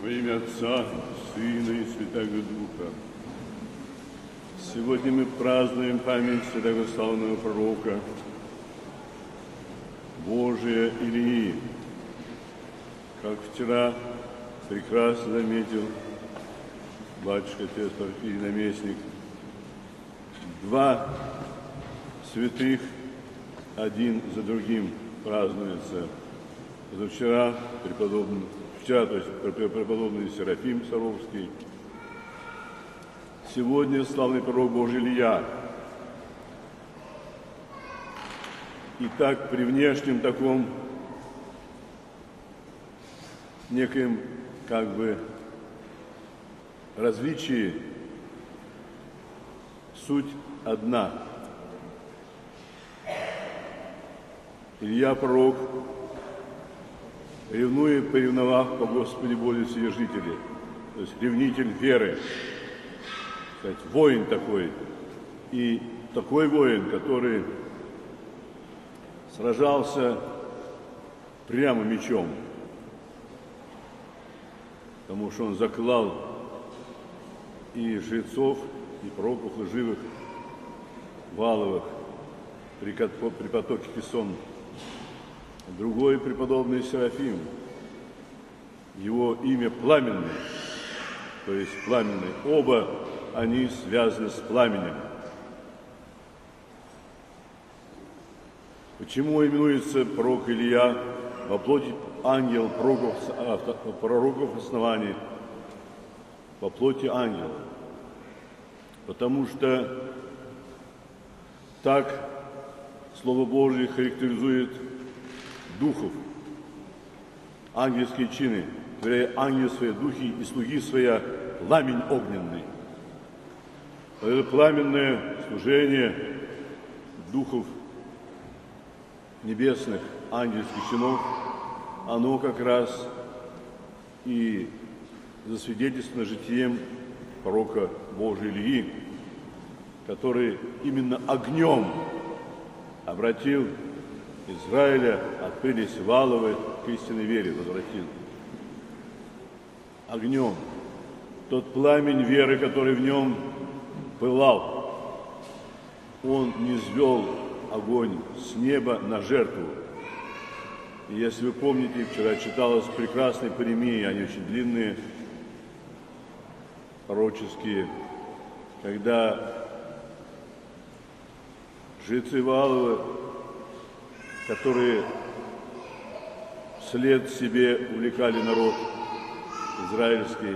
Во имя Отца, Сына и Святого Духа. Сегодня мы празднуем память святого славного пророка Божия Илии. Как вчера прекрасно заметил батюшка отец Порфирий наместник, два святых один за другим празднуются. Вчера преподобный Серафим Саровский, сегодня славный пророк Божий Илия. И так при внешнем таком некоем различии суть одна. Илия пророк, поревновав по Господи более Вседержителя, то есть ревнитель веры, сказать, воин такой, и такой воин, который сражался прямо мечом, потому что он заклал и жрецов, и пророков лживых, Валовых при потоке Кесон. Другой преподобный Серафим, его имя Пламенный, то есть Пламенный. Оба они связаны с пламенем. Почему именуется пророк Илия во плоти ангел пророков оснований, во плоти ангела? Потому что так Слово Божие характеризует духов, ангельские чины, творя ангелы свои духи и слуги своя пламень огненный. Это пламенное служение духов небесных, ангельских чинов, оно как раз и засвидетельствовано житием пророка Божия Илии, который именно огнем обратил Израиля от прелести Валовой к истинной вере, возвратил. Огнем. Тот пламень веры, который в нем пылал, он низвел огонь с неба на жертву. И если вы помните, вчера читалось прекрасные паремии, они очень длинные, пророческие, когда жрецы Вааловы, которые вслед себе увлекали народ израильский,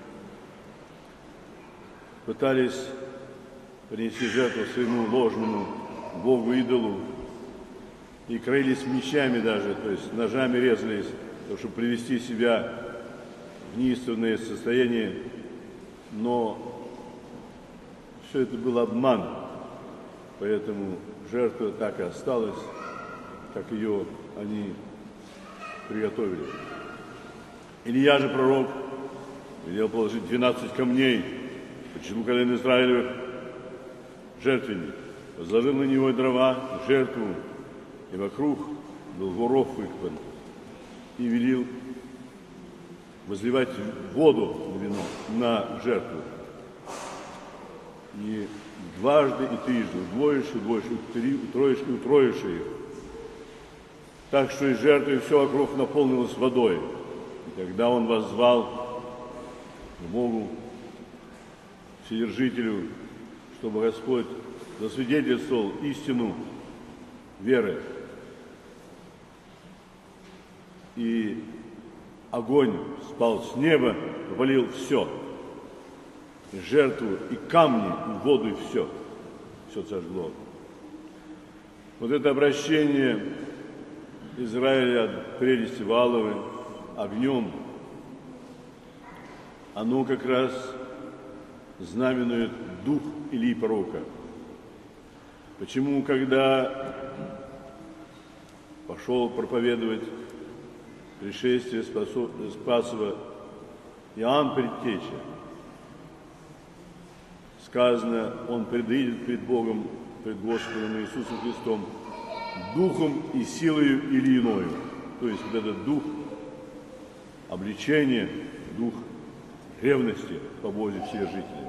пытались принести жертву своему ложному богу-идолу и краились мечами даже, то есть ножами резались, чтобы привести себя в неистовное состояние, но все это был обман, поэтому жертва так и осталась, как ее они приготовили. Илия же пророк велел положить 12 камней по числу колен Израилевых жертвенник, возложил на него дрова, жертву, и вокруг был воров выкопан, и велел возливать воду на вино, на жертву. И дважды и трижды, удвоивши, утроивши, утроивши их, так что из жертвы все вокруг наполнилось водой. И когда он воззвал к Богу, Вседержителю, чтобы Господь засвидетельствовал истину веры, и огонь спал с неба, повалил все, и жертву, и камни, и воду, и все сожгло. Вот это обращение Израиля от прелести Вааловой огнем, оно как раз знаменует дух Илии пророка. Почему, когда пошел проповедовать пришествие Спасова Иоанн Предтеча, сказано, он предъедет пред Богом, пред Господом Иисусом Христом, духом и силою Илииною. То есть вот этот дух обличения, дух ревности по воле всех жителей.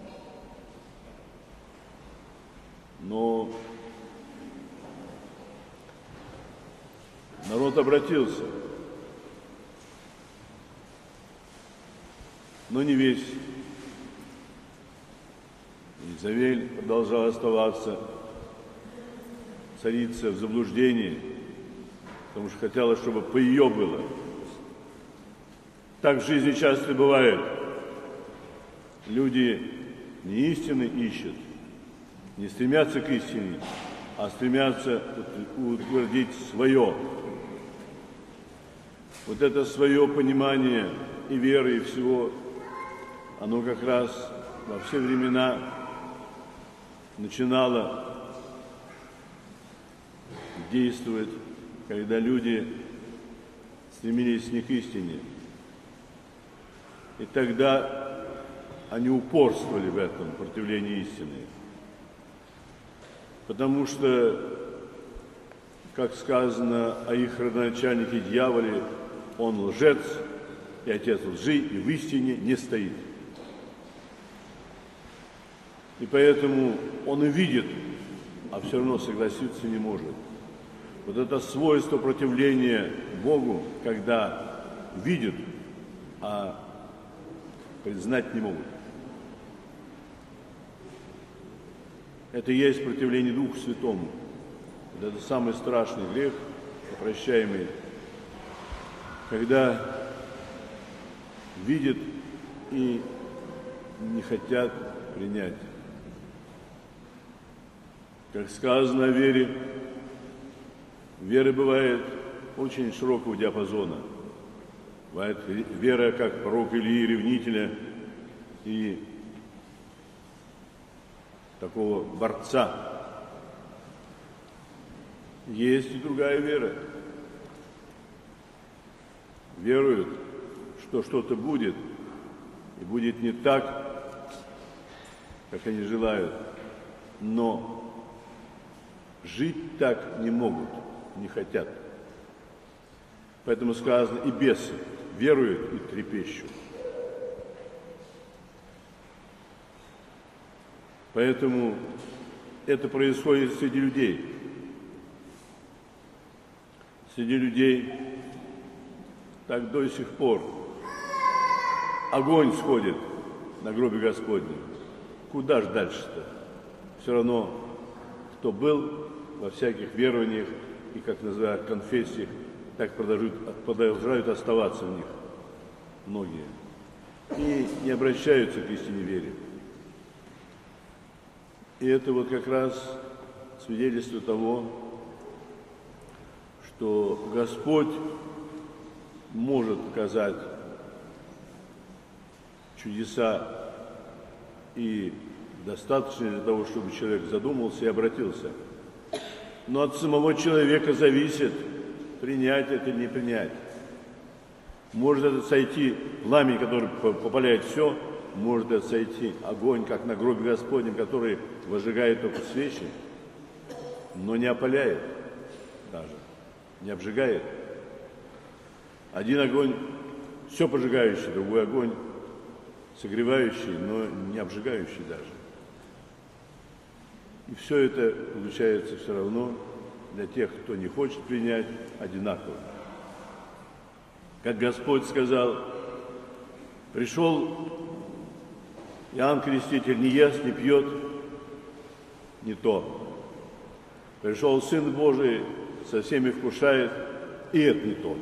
Но народ обратился, но не весь. Изавель продолжала оставаться царица в заблуждении, потому что хотела, чтобы по ее было. Так в жизни часто бывает. Люди не истины ищут, не стремятся к истине, а стремятся утвердить свое. Вот это свое понимание и веры, и всего, оно как раз во все времена начинало действовать, когда люди стремились не к истине. И тогда они упорствовали в этом противлении истины. Потому что, как сказано о их родоначальнике дьяволе, он лжец и отец лжи, и в истине не стоит. И поэтому он и видит, а все равно согласиться не может. Вот это свойство противления Богу, когда видят, а признать не могут. Это и есть противление Духу Святому. Вот это самый страшный грех, прощаемый, когда видят и не хотят принять. Как сказано о вере, вера бывает очень широкого диапазона. Бывает вера, как пророк Илии, ревнителя и такого борца. Есть и другая вера. Веруют, что что-то будет, и будет не так, как они желают, но жить так не могут, не хотят. Поэтому сказано, и бесы веруют и трепещут. Поэтому это происходит среди людей. Среди людей так до сих пор огонь сходит на гробе Господнем. Куда ж дальше-то? Все равно, кто был во всяких верованиях и, как называют, конфессиях, так продолжают оставаться в них многие. И не обращаются к истине вере. И это вот как раз свидетельство того, что Господь может показать чудеса и достаточно для того, чтобы человек задумался и обратился. Но от самого человека зависит, принять это или не принять. Может это сойти пламя, которое попаляет все, может это сойти огонь, как на гробе Господнем, который выжигает только свечи, но не опаляет даже, не обжигает. Один огонь все пожигающий, другой огонь согревающий, но не обжигающий даже. И все это получается все равно для тех, кто не хочет принять, одинаково. Как Господь сказал, пришел Иоанн Креститель, не ест, не пьет, не то. Пришел Сын Божий, со всеми вкушает, и это не то.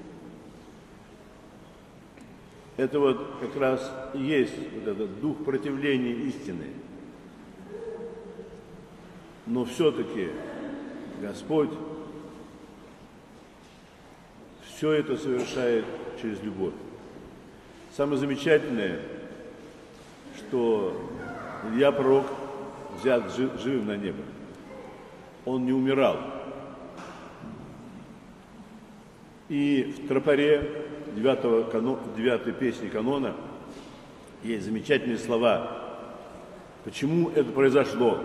Это вот как раз и есть вот этот дух противления истины. Но все-таки Господь все это совершает через любовь. Самое замечательное, что Илья пророк взят живым на небо. Он не умирал. И в тропаре 9 песни канона есть замечательные слова. Почему это произошло?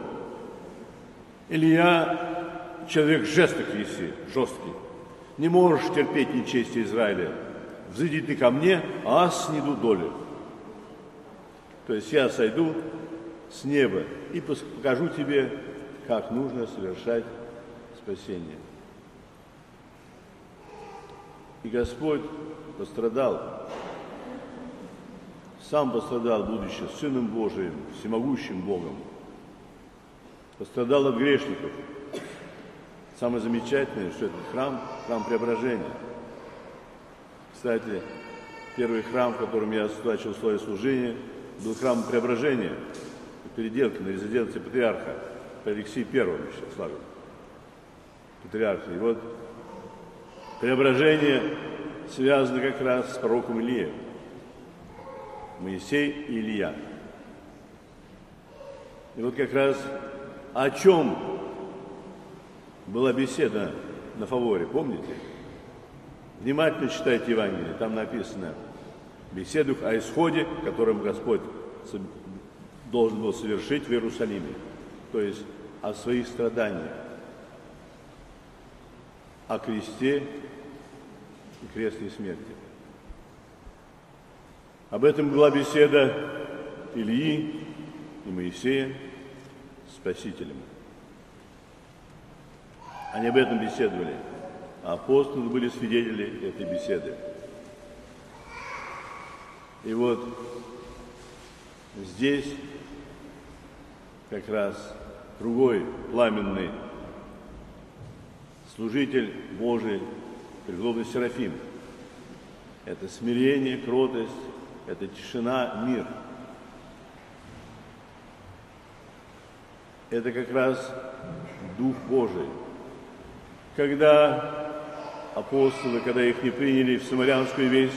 Илья человек жестокий, жесткий. Не можешь терпеть нечестие Израиля. взойди ты ко мне, а аз снеду долю. То есть я сойду с неба и покажу тебе, как нужно совершать спасение. И Господь пострадал, сам пострадал, будучи Сыном Божиим, всемогущим Богом. Пострадал от грешников. Самое замечательное, что этот храм Преображения. Кстати, первый храм, в котором я начал свое служение, был храм Преображения, Переделки на резиденции патриарха Алексея I еще славил. Патриарха. И вот Преображение связано как раз с пророком Илией. Моисей и Илия. И вот как раз о чем была беседа на Фаворе, помните? Внимательно читайте Евангелие, там написано беседу о исходе, которым Господь должен был совершить в Иерусалиме, то есть о своих страданиях, о кресте и крестной смерти. Об этом была беседа Илии и Моисея с Спасителем. Они об этом беседовали, а апостолы были свидетели этой беседы. И вот здесь как раз другой пламенный служитель Божий, преподобный Серафим. Это смирение, кротость, это тишина, мир. Это как раз Дух Божий. Когда апостолы, когда их не приняли в самарянскую весть,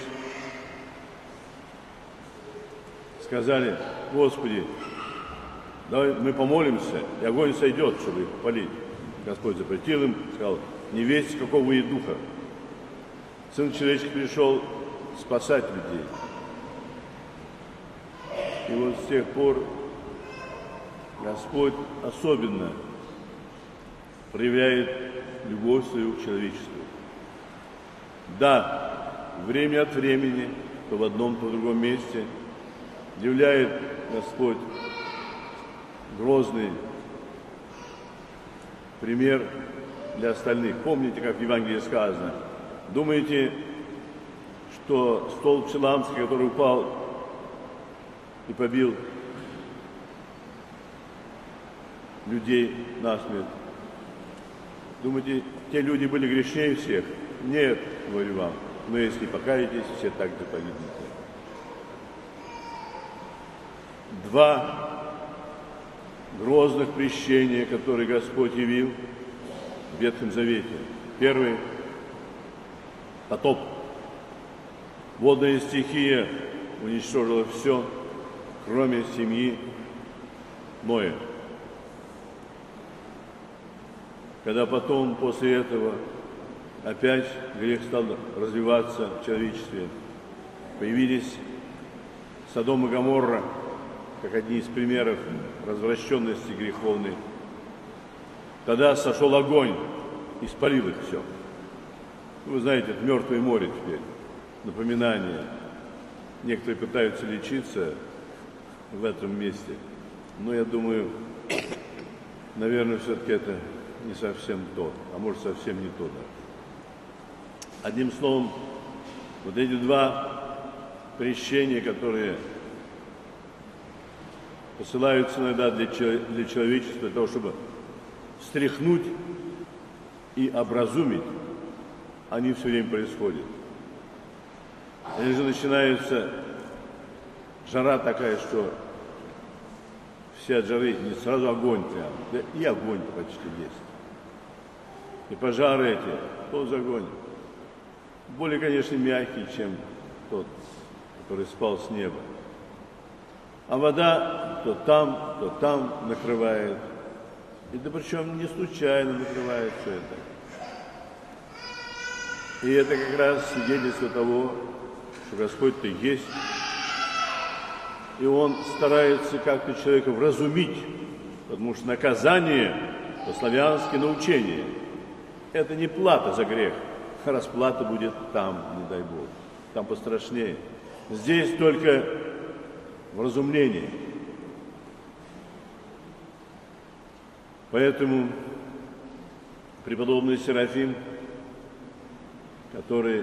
сказали: Господи, давай мы помолимся, и огонь сойдет, чтобы их полить. Господь запретил им, сказал: не весть, какого вы духа. Сын человеческий пришел спасать людей. И вот с тех пор Господь особенно проявляет любовь свою к человечеству. Да, время от времени, то в одном, то в другом месте, являет Господь грозный пример для остальных. Помните, как в Евангелии сказано? Думаете, что столб Силамский, который упал и побил людей насмерть, думаете, те люди были грешнее всех? Нет, говорю вам, но если покаетесь, все так же погибнете. Два грозных крещения, которые Господь явил в Ветхом Завете. Первый – потоп. Водная стихия уничтожила все, кроме семьи Ноя. Когда потом, после этого, опять грех стал развиваться в человечестве, появились Содом и Гоморра, как одни из примеров развращенности греховной. Тогда сошел огонь и спалил их все. Вы знаете, это Мертвое море теперь, напоминание. Некоторые пытаются лечиться в этом месте, но я думаю, наверное, все-таки это не совсем то, а может совсем не то. Да. Одним словом, вот эти два крещения, которые посылаются иногда для человечества, для того, чтобы встряхнуть и образумить, они все время происходят. Или же начинается жара такая, что все от жары, не сразу огонь прям, да и огонь почти есть. И пожары эти, тот же огонь. Более, конечно, мягкий, чем тот, который спал с неба. А вода то там накрывает. И да причем не случайно накрывает все это. И это как раз свидетельство того, что Господь-то есть. И Он старается как-то человека вразумить, потому что наказание по-славянски научение. Это не плата за грех, а расплата будет там, не дай Бог. там пострашнее. Здесь только вразумление. Поэтому преподобный Серафим, который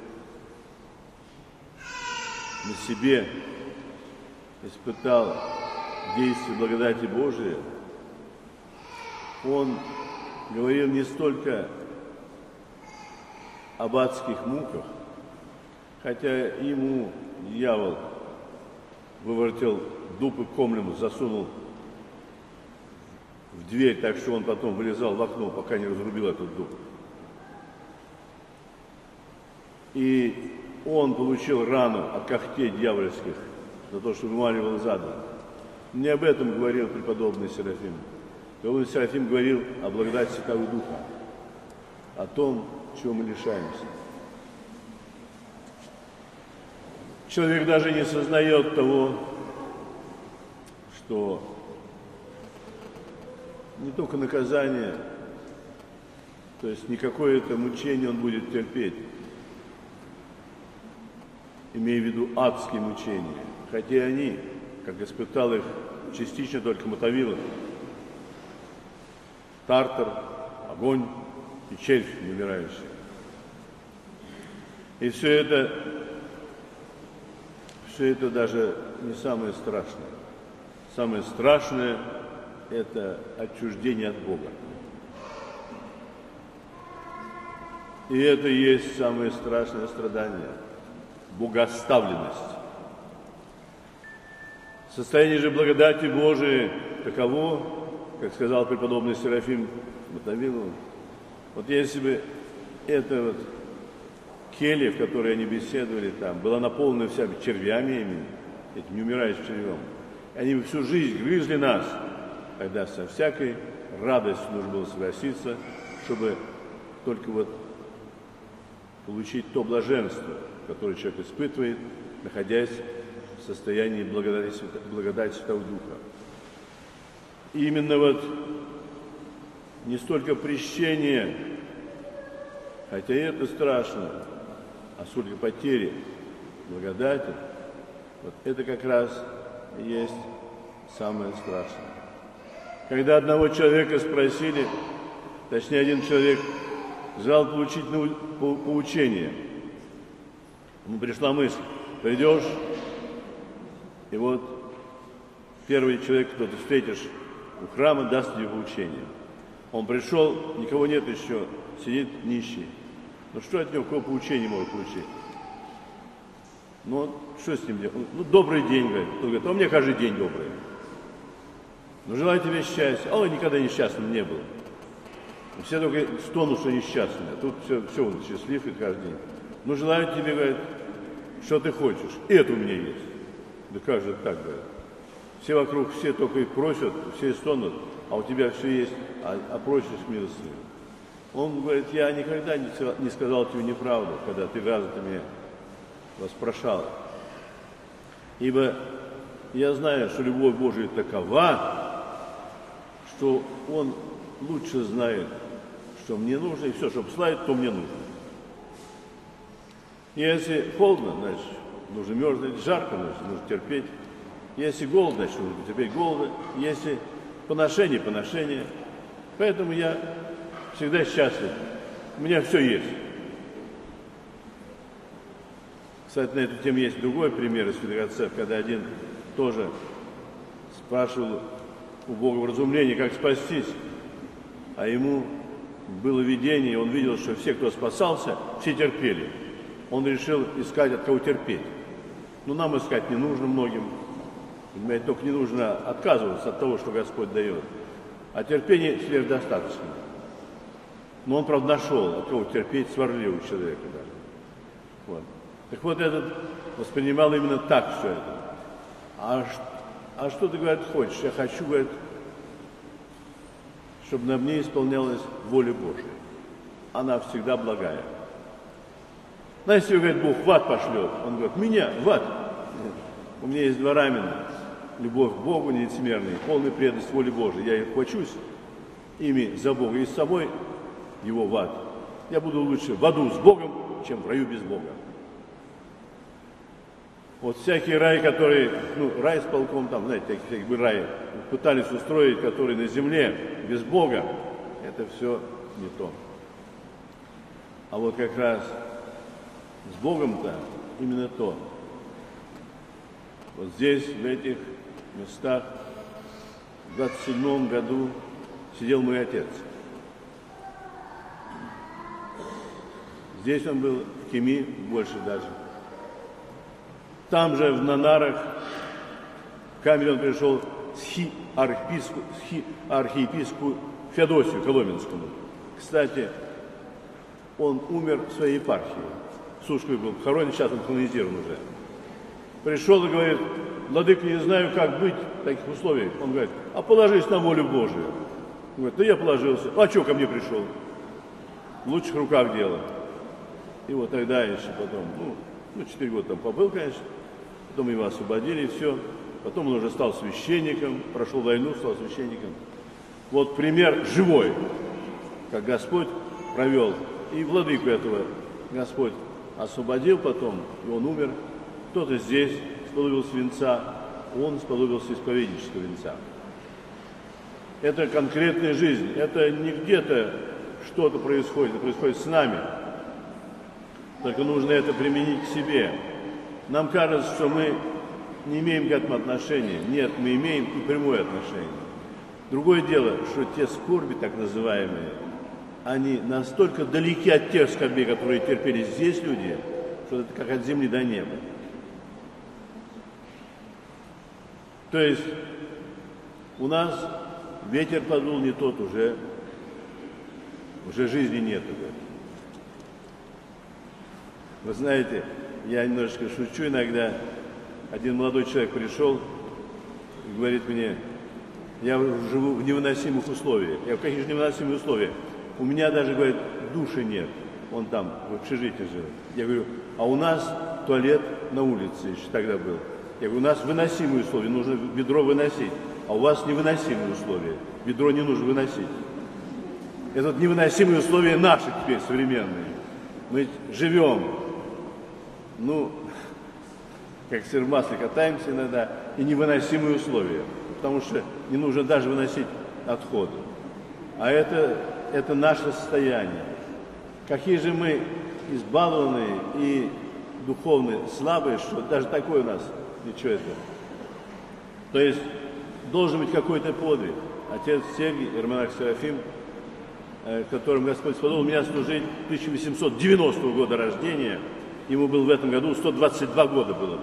на себе испытал действие благодати Божией, он говорил не столько об адских муках, хотя ему дьявол выворотил дуб и комлем засунул в дверь, так что он потом вылезал в окно, пока не разрубил этот дуб. И он получил рану от когтей дьявольских за то, что вымаливал из ада. Не об этом говорил преподобный Серафим. Преподобный Серафим говорил о благодати Святого Духа, о том, чего мы лишаемся. Человек даже не сознает того, что не только наказание, то есть не какое-то мучение он будет терпеть, имея в виду адские мучения, хотя они, как испытал их частично только Мотовилов, Тартар, огонь и червь неумирающий. И все это даже не самое страшное. Самое страшное – это отчуждение от Бога. И это и есть самое страшное страдание – богооставленность. Состояние же благодати Божией таково, как сказал преподобный Серафим Мотовилову, вот если бы эта вот келья, в которой они беседовали там, была наполнена всякими червями, этим неумирающим червем, они бы всю жизнь грызли нас, тогда со всякой радостью нужно было согласиться, чтобы только вот получить то блаженство, которое человек испытывает, находясь в состоянии благодати Святого Духа. И именно вот не столько прещение, хотя и это страшно, а сколько потери благодати, вот это как раз и есть самое страшное. Когда одного человека спросили, точнее один человек желал получить поучение, ему пришла мысль: придешь, и вот первый человек, кто ты встретишь у храма, даст тебе поучение. Он пришел, никого нет еще, сидит нищий. Ну что от него, какого поучения может получить? Ну, что с ним делать? Ну, добрый день, говорит. Он говорит, а у меня каждый день добрый. Ну, желаю тебе счастья. А он никогда несчастным не был. Все только стонут, что несчастный. А тут все он счастлив и каждый день. Ну, желаю тебе, говорит, что ты хочешь. И это у меня есть. Да как же так, говорит. Все вокруг, все только и просят, все стонут, а у тебя все есть, а просишь милостыню. Он говорит, я никогда не сказал тебе неправду, когда 3 раза ты меня воспрошал. Ибо я знаю, что любовь Божия такова, что Он лучше знает, что мне нужно, и все, что посылает, то мне нужно. Если холодно, значит, нужно мерзнуть, жарко, значит, нужно терпеть. Если голодно, значит, нужно терпеть голода. Если поношение, поношение. Поэтому я всегда счастлив. У меня все есть. Кстати, на эту тему есть другой пример из святых отцов, когда один тоже спрашивал у Бога вразумления, как спастись. А ему было видение, и он видел, что все, кто спасался, все терпели. Он решил искать, от кого терпеть. Но нам искать не нужно многим. Понимаете, только не нужно отказываться от того, что Господь дает. А терпение сверхдостаточно. Но он, правда, нашел, от кого терпеть, сварливого человека даже. Вот. Так вот, этот воспринимал именно так все это. А что ты, говорит, хочешь? Я хочу, говорит, чтобы на мне исполнялась воля Божия. Она всегда благая. Знаете, если, говорит, Бог в ад пошлет, он говорит, меня в ад. У меня есть 2 рамена. Любовь к Богу нелицемерная, полная преданность воле Божией. Я хвачусь ими за Бога и с собой его в ад. Я буду лучше в аду с Богом, чем в раю без Бога. Вот всякий рай, который, рай с полком, там, знаете, всякий бы рай пытались устроить, который на земле, без Бога, это все не то. А вот как раз с Богом-то именно то. Вот здесь, в этих местах, в 27 году сидел мой отец. Здесь он был, в Кеми, больше даже. Там же, в Нанарах, в камере он пришел с архиепископу Феодосию Коломенскому. Кстати, он умер в своей епархии. В Сушкове был похоронен, сейчас он канонизирован уже. Пришел и говорит: владыка, не знаю, как быть в таких условиях. Он говорит: а положись на волю Божию. Он говорит: да я положился. А что ко мне пришел? В лучших руках дело. И вот тогда еще потом, 4 года там побыл, конечно. Потом его освободили, и все. Потом он уже стал священником, прошел войну, стал священником. Вот пример живой, как Господь провел. И владыку этого Господь освободил потом, и он умер. Кто-то здесь сподобился венца, он сподобился исповеднического венца. Это конкретная жизнь, это не где-то что-то происходит, это происходит с нами. Только нужно это применить к себе. Нам кажется, что мы не имеем к этому отношения. Нет, мы имеем и прямое отношение. Другое дело, что те скорби, так называемые, они настолько далеки от тех скорбей, которые терпели здесь люди, что это как от земли до неба. То есть у нас ветер подул не тот, уже жизни нету. Вы знаете, я немножечко шучу иногда. Один молодой человек пришел и говорит мне: я живу в невыносимых условиях. Я говорю: какие же невыносимые условия? У меня даже, говорит, души нет. Он там в общежитии жил. Я говорю: а у нас туалет на улице еще тогда был. Я говорю: у нас выносимые условия, нужно ведро выносить. А у вас невыносимые условия. Ведро не нужно выносить. Это вот невыносимые условия наши теперь, современные. Мы живем, как сыр в масле катаемся иногда, и невыносимые условия. Потому что не нужно даже выносить отходы. А это наше состояние. Какие же мы избалованные и духовные, слабые, что даже такое у нас ничего этого. То есть должен быть какой-то подвиг. Отец Сергий, иеромонах Серафим, которым Господь сподобил меня служить 1890 года рождения, ему было в этом году 122 года было.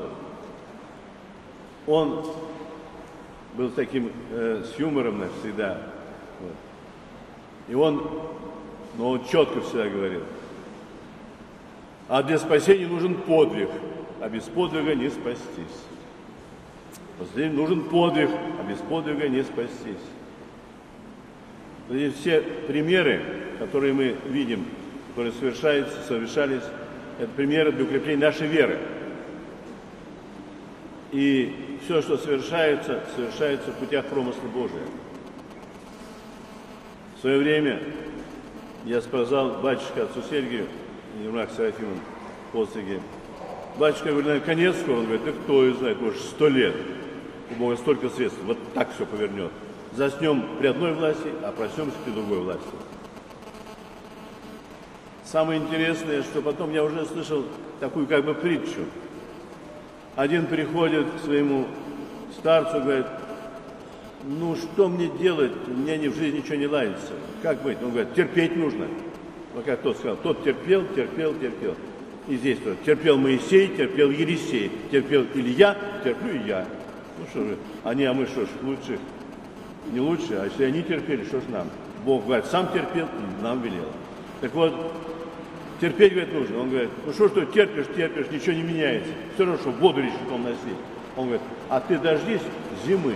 Он был таким с юмором всегда. Вот. И он четко всегда говорил: а для спасения нужен подвиг, а без подвига не спастись. Последний нужен подвиг, а без подвига не спастись. И все примеры, которые мы видим, которые совершались, это примеры для укрепления нашей веры. И все, что совершается в путях промысла Божия. В свое время я сказал батюшке отцу Сергию, иеромонах Серафимом в подстриге: батюшка, я говорю, конец скоро. Он говорит: да кто и знает, может 100 лет. У Бога столько средств, вот так все повернет. Заснем при одной власти, а проснемся при другой власти. Самое интересное, что потом я уже слышал такую как бы притчу. Один приходит к своему старцу и говорит: что мне делать, у меня в жизни ничего не ладится. Как быть? Он говорит: терпеть нужно. Вот как тот сказал, тот терпел. И здесь тоже. Терпел Моисей, терпел Елисей, терпел Илья, терплю и я. Что же, а мы что ж, лучше? Не лучше, а если они терпели, что ж нам? Бог, говорит, сам терпел и нам велел. Так вот, терпеть, говорит, нужно. Он говорит: что терпишь, ничего не меняется. Все равно, что воду решетом носить. Он говорит: а ты дождись зимы.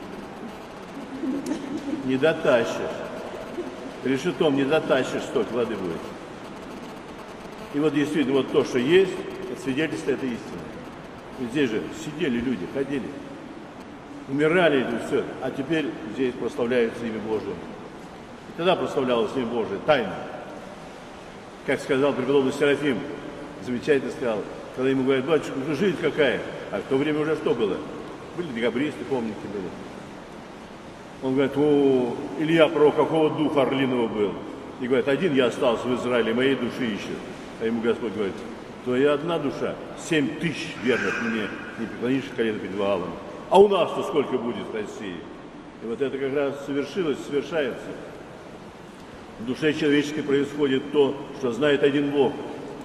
Не дотащишь. Решетом не дотащишь, столько воды будет. И вот действительно, вот то, что есть, это свидетельство, это истина. И здесь же сидели люди, ходили, умирали, и все. А теперь здесь прославляется имя Божие. И тогда прославлялось имя Божие, тайно. Как сказал преподобный Серафим, замечательно сказал: когда ему говорят: батюшка, уже жизнь какая? А в то время уже что было? Были декабристы, помните, были. Он говорит: о, Илья, пророк какого духа орлиного был? И говорит: один я остался в Израиле, моей души ищет. А ему Господь говорит: твоя одна душа, 7000 верных мне, не преклонишь колено перед Ваалом. А у нас-то сколько будет в России? И вот это как раз совершается. В душе человеческой происходит то, что знает один Бог.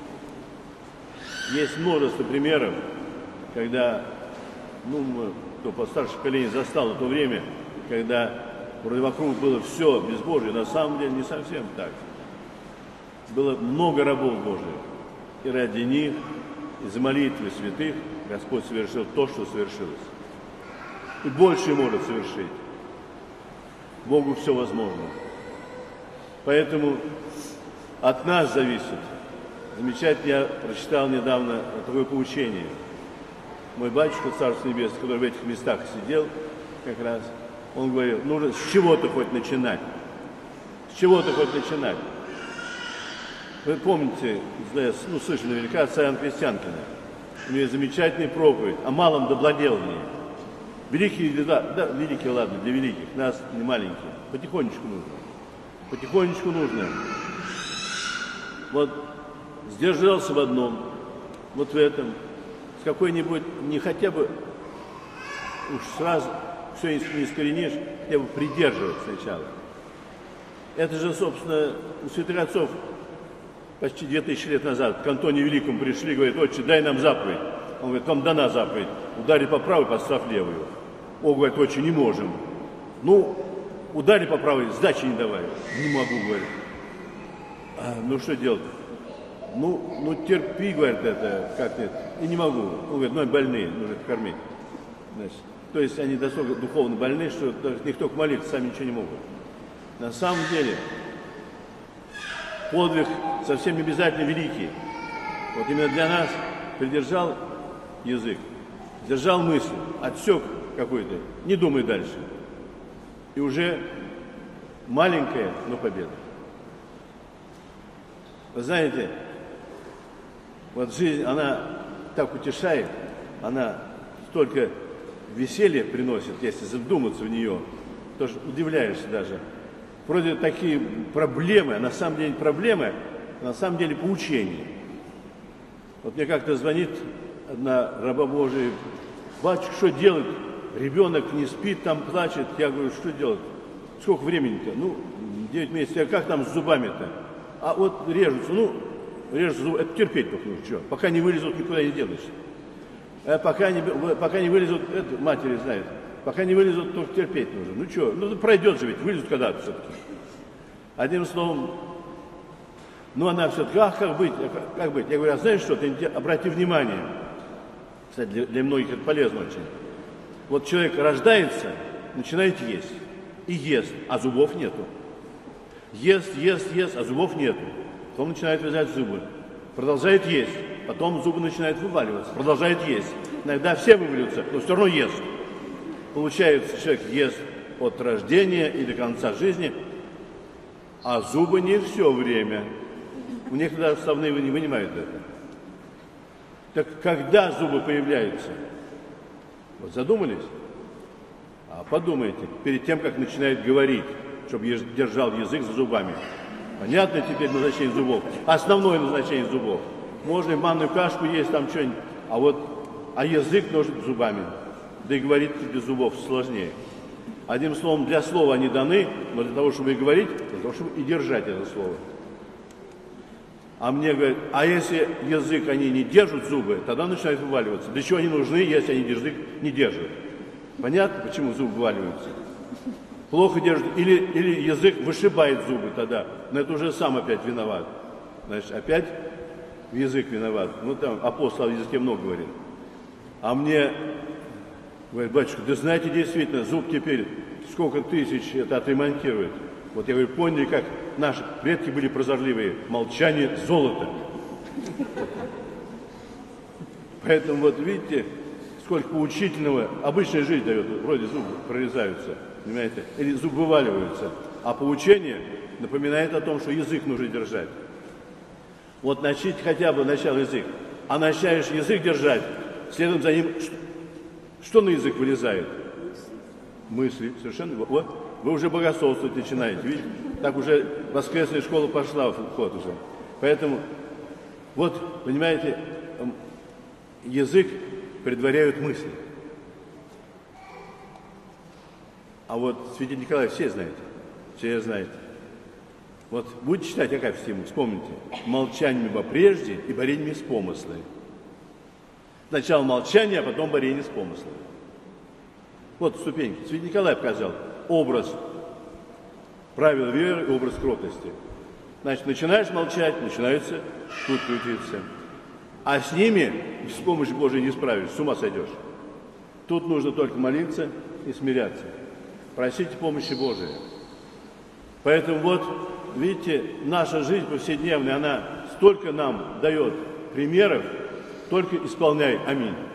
Есть множество примеров, когда, кто постарше поколение застало то время, когда вроде вокруг было все безбожие, на самом деле не совсем так. Было много рабов Божьих, и ради них, из молитвы святых Господь совершил то, что совершилось. И больше может совершить. Богу все возможно. Поэтому от нас зависит. Замечательно, я прочитал недавно такое поучение. Мой батюшка, Царство Небесное, который в этих местах сидел как раз, он говорил: нужно с чего-то хоть начинать. С чего-то хоть начинать. Вы помните, слышали наверняка отца Иоанна Крестьянкина. У него есть замечательная проповедь о малом добладелании. Великие дела, да, великие, ладно, для великих, нас не маленькие. Потихонечку нужно. Потихонечку нужно. Вот сдержался в одном, вот в этом, с какой-нибудь, не хотя бы уж сразу все не искоренишь, хотя бы придерживать сначала. Это же, собственно, у святых отцов почти 2000 лет назад к Антонию Великому пришли, говорят: отче, дай нам заповедь. Он говорит: вам дана заповедь, удари по правой, подставь левую. О, говорит: отче, не можем. Удари по правой, сдачи не давай. Не могу, говорит. Что делать? Терпи, говорит, это, как нет. И не могу. Он говорит: больные, нужно их кормить. Значит, то есть они настолько духовно больны, что даже никто к молиться сами ничего не могут. На самом деле, подвиг совсем не обязательно великий. Вот именно для нас придержал язык, держал мысль, отсек какой-то, не думай дальше. И уже маленькая, но победа. Вы знаете, вот жизнь, она так утешает, она столько веселья приносит, если задуматься в нее, то удивляешься даже. Вроде такие проблемы, а на самом деле проблемы, а на самом деле поучение. Вот мне как-то звонит одна раба Божия: батюшка, что делать? Ребенок не спит, там плачет. Я говорю: что делать? Сколько времени-то? 9 месяцев. А как там с зубами-то? А вот режутся. Режутся зубы. Это терпеть только нужно. Что? Пока не вылезут, никуда не денешься. Пока не вылезут, это матери знают. Пока не вылезут, только терпеть нужно. Пройдет же ведь, вылезут когда-то все-таки. Одним словом, она все-таки: как быть? Как быть? Я говорю: знаешь что, ты обрати внимание. Кстати, для многих это полезно очень. Вот человек рождается, начинает есть. И ест, а зубов нету. Ест, а зубов нету. Потом начинает вылезать зубы. Продолжает есть. Потом зубы начинают вываливаться. Продолжает есть. Иногда все вываливаются, но все равно ест. Получается, человек ест от рождения и до конца жизни, а зубы не все время. У них даже вставные не вынимают это. Так когда зубы появляются? Вот задумались? А подумайте, перед тем, как начинает говорить, чтобы держал язык за зубами. Понятно теперь назначение зубов? Основное назначение зубов. Можно и манную кашку есть, там что-нибудь, а язык нужен зубами. Да и говорить без зубов сложнее. Одним словом, для слова они даны, но для того, чтобы и говорить, для того, чтобы и держать это слово. А мне говорят: а если язык они не держат, зубы, тогда начинают вываливаться. Для чего они нужны, если они язык не держат? Понятно, почему зубы вываливаются? Плохо держат, или язык вышибает зубы тогда. Но это уже сам опять виноват. Значит, опять язык виноват. Там апостол о языке много говорит. А мне говорит: батюшка, да знаете, действительно, зуб теперь сколько тысяч это отремонтирует. Вот я говорю: поняли, как наши предки были прозорливые. Молчание – золото. Поэтому вот видите, сколько поучительного обычная жизнь дает. Вроде зубы прорезаются, понимаете, или зубы вываливаются. А поучение напоминает о том, что язык нужно держать. Вот начать хотя бы начал язык. А начинаешь язык держать, следом за ним, что на язык вылезает? Мысли. Совершенно. Вот, вы уже богословствовать начинаете, видите? Так уже воскресная школа пошла в ход уже. Поэтому, вот, понимаете, язык предваряют мысли. А вот святитель Николай все знаете, все знаете. Вот будете читать Акафистему, вспомните. Молчанием во прежде и борением с помыслами. Сначала молчание, а потом борение с помыслами. Вот ступеньки. Святитель Николай показал образ правил веры и образ кротости. Значит, начинаешь молчать, начинается тут крутиться. А с ними с помощью Божией не справишься, с ума сойдешь. Тут нужно только молиться и смиряться. Просите помощи Божией. Поэтому вот, видите, наша жизнь повседневная, она столько нам дает примеров, только исполняй. Аминь.